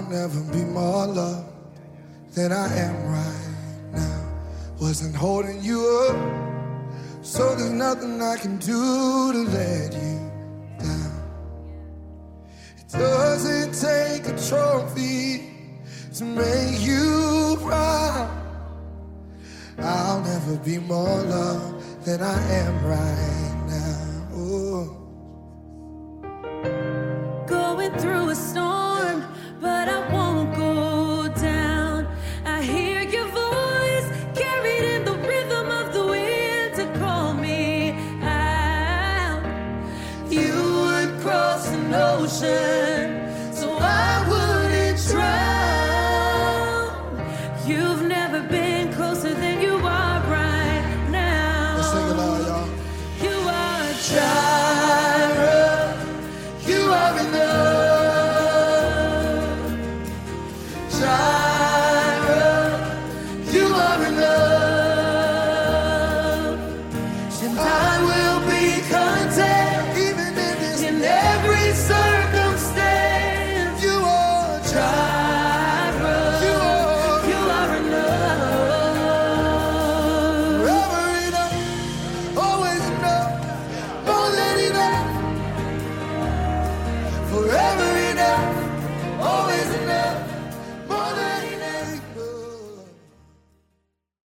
never be more loved than I am right now. Wasn't holding you up, so there's nothing I can do to let you down. It doesn't take a trophy to make you proud. I'll never be more loved than I am right now.